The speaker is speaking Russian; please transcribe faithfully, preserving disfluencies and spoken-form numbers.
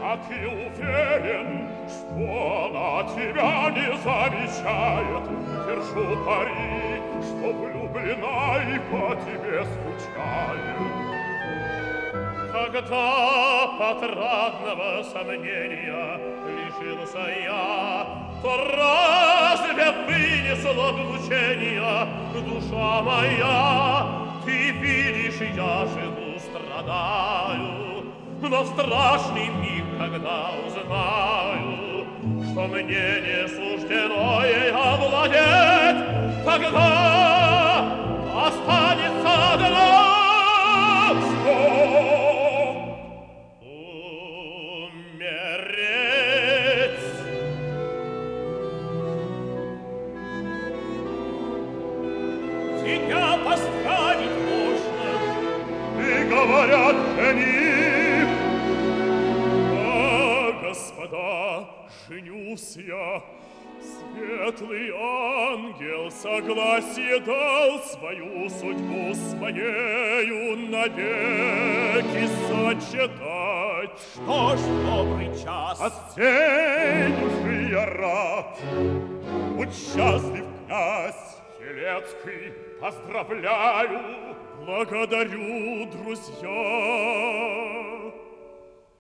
А ты уверен, что она тебя не замечает? Держу пари, что влюблена и по тебе скучает. Когда потратного сомнения лишился я, то разве вынесла мучения душа моя? Ты видишь, я живу, страдаю, но в страшный миг, когда узнаю, что мне не суждено ей овладеть, тогда останется одно, что тебя поставить можно, и говорят, жених. А, господа, женюсь я. Светлый ангел согласие дал свою судьбу с моею навеки сочетать. Что ж, добрый час. От всей души я рад. Будь счастлив, князь Елецкий, поздравляю, благодарю, друзья.